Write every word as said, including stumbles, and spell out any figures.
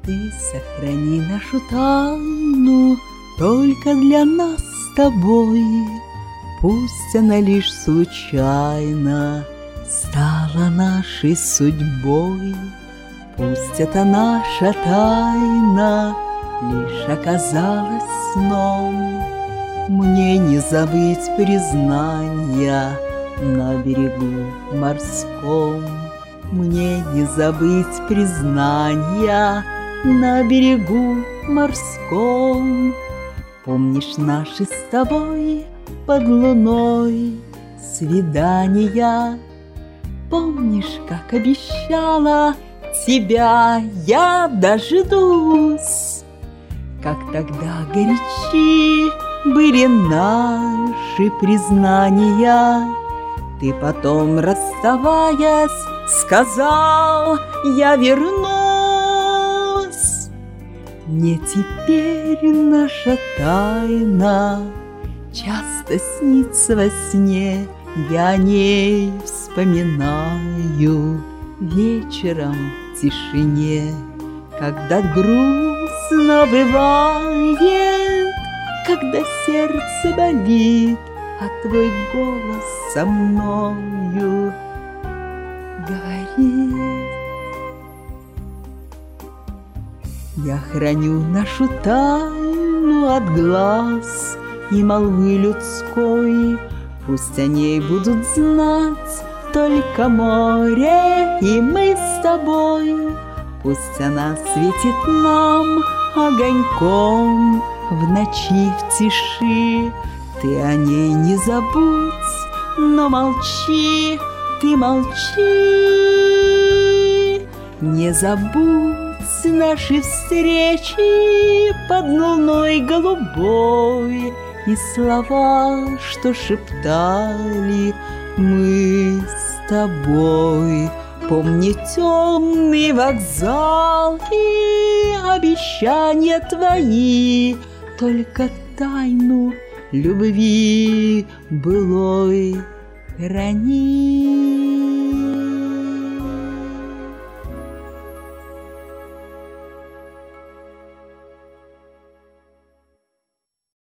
Ты сохрани нашу тайну только для нас с тобой. Пусть она лишь случайно стала нашей судьбой. Пусть эта наша тайна лишь оказалась сном. Мне не забыть признания на берегу морском. Мне не забыть признания на берегу морском. Помнишь наши с тобой под луной свидания? Помнишь, как обещала тебя я дождусь? Как тогда горячи были наши признания. Ты потом, расставаясь, сказал: я вернусь. Мне теперь наша тайна часто снится во сне. Я о ней вспоминаю вечером в тишине, когда грустно бывает, когда сердце болит, а твой голос со мною говорит. Я храню нашу тайну от глаз и молвы людской. Пусть о ней будут знать только море и мы с тобой. Пусть она светит нам огоньком в ночи, в тиши. Ты о ней не забудь, но молчи, ты молчи. Не забудь наши встречи под луной голубой и слова, что шептали мы с тобой. Помни темный вокзал и обещания твои, только тайну любви былой храни.